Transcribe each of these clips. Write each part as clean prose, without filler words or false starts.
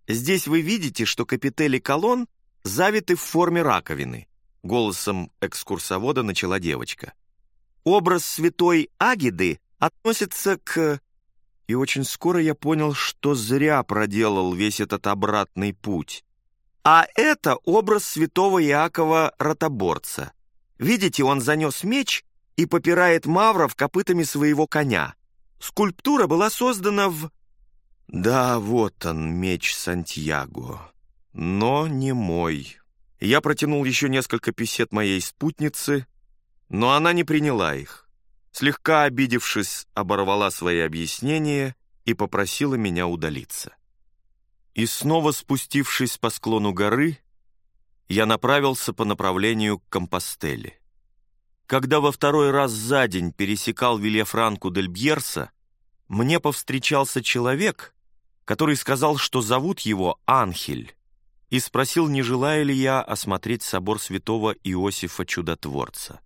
Здесь вы видите, что капители колонн завиты в форме раковины», — голосом экскурсовода начала девочка. «Образ святой Агиды относится к...» И очень скоро я понял, что зря проделал весь этот обратный путь. «А это образ святого Иакова Ротоборца. Видите, он занес меч и попирает мавров копытами своего коня. Скульптура была создана в...» Да, вот он, меч Сантьяго, но не мой. Я протянул еще несколько песет моей спутницы, но она не приняла их. Слегка обидевшись, оборвала свои объяснения и попросила меня удалиться. И снова спустившись по склону горы, я направился по направлению к Компостеле. Когда во второй раз за день пересекал Вильяфранку-дель-Бьерса, мне повстречался человек, который сказал, что зовут его Анхель, и спросил, не желаю ли я осмотреть собор святого Иосифа Чудотворца.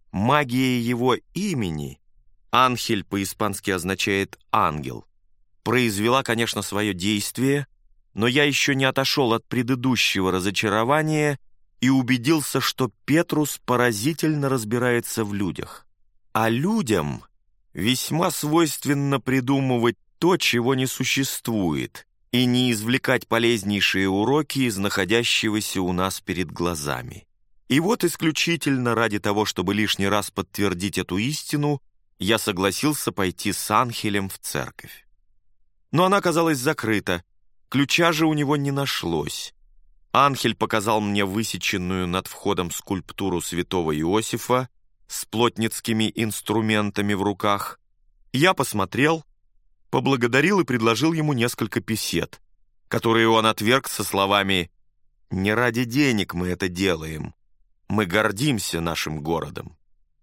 Магия его имени, Анхель по-испански означает «ангел», произвела, конечно, свое действие, но я еще не отошел от предыдущего разочарования и убедился, что Петрус поразительно разбирается в людях. А людям весьма свойственно придумывать то, чего не существует, и не извлекать полезнейшие уроки из находящегося у нас перед глазами. И вот исключительно ради того, чтобы лишний раз подтвердить эту истину, я согласился пойти с Анхелем в церковь. Но она оказалась закрыта, ключа же у него не нашлось. Анхель показал мне высеченную над входом скульптуру святого Иосифа с плотницкими инструментами в руках. Я посмотрел, поблагодарил и предложил ему несколько песет, которые он отверг со словами «Не ради денег мы это делаем, мы гордимся нашим городом».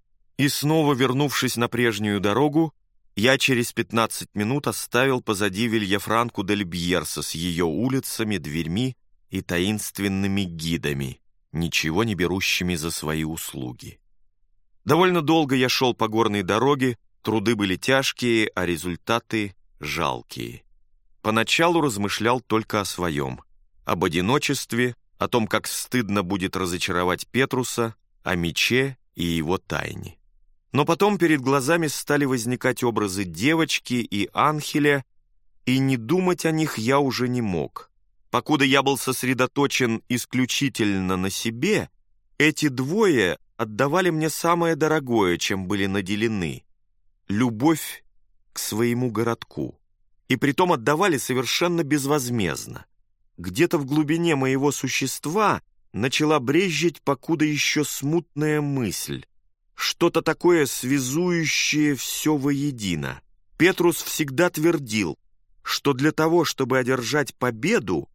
И снова, вернувшись на прежнюю дорогу, я через 15 минут оставил позади Вильяфранку-дель-Бьерса с ее улицами, дверьми и таинственными гидами, ничего не берущими за свои услуги. Довольно долго я шел по горной дороге, труды были тяжкие, а результаты жалкие. Поначалу размышлял только о своем, об одиночестве, о том, как стыдно будет разочаровать Петруса, о мече и его тайне. Но потом перед глазами стали возникать образы девочки и Анхеля, и не думать о них я уже не мог. Покуда я был сосредоточен исключительно на себе, эти двое отдавали мне самое дорогое, чем были наделены — любовь к своему городку. И притом отдавали совершенно безвозмездно. Где-то в глубине моего существа начала брезжить покуда еще смутная мысль, что-то такое связующее все воедино. Петрус всегда твердил, что для того, чтобы одержать победу,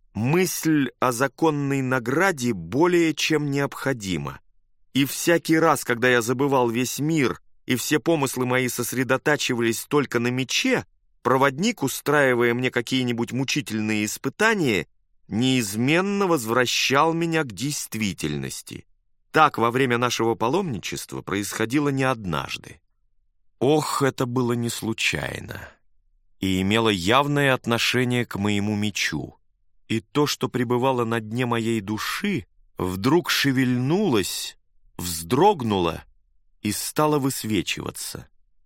мысль о законной награде более чем необходима. И всякий раз, когда я забывал весь мир, и все помыслы мои сосредотачивались только на мече, проводник, устраивая мне какие-нибудь мучительные испытания, неизменно возвращал меня к действительности. Так во время нашего паломничества происходило не однажды. Ох, это было не случайно и имело явное отношение к моему мечу. И то, что пребывало на дне моей души, вдруг шевельнулось, вздрогнуло и стало высвечиваться.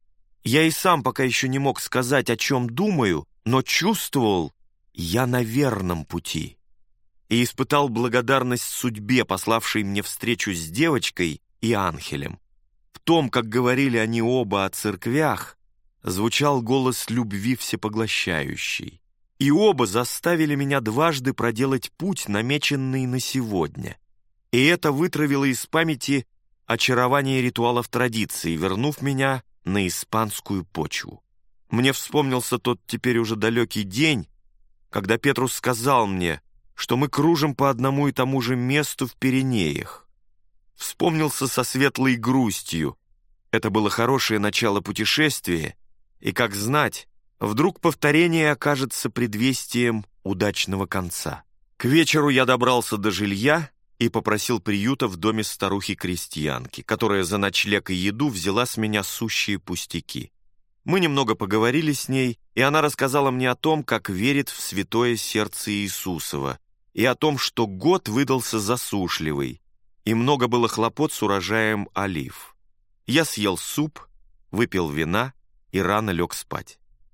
Я и сам пока еще не мог сказать, о чем думаю, но чувствовал, я на верном пути. И испытал благодарность судьбе, пославшей мне встречу с девочкой и Анхелем. В том, как говорили они оба о церквях, звучал голос любви всепоглощающей. И оба заставили меня дважды проделать путь, намеченный на сегодня. И это вытравило из памяти очарование ритуалов традиции, вернув меня на испанскую почву. Мне вспомнился тот теперь уже далекий день, когда Петрус сказал мне, что мы кружим по одному и тому же месту в Пиренеях. Вспомнился со светлой грустью. Это было хорошее начало путешествия, и, как знать, вдруг повторение окажется предвестием удачного конца. К вечеру я добрался до жилья и попросил приюта в доме старухи-крестьянки, которая за ночлег и еду взяла с меня сущие пустяки. Мы немного поговорили с ней, и она рассказала мне о том, как верит в святое сердце Иисусова, и о том, что год выдался засушливый, и много было хлопот с урожаем олив. Я съел суп, выпил вина и рано лег спать.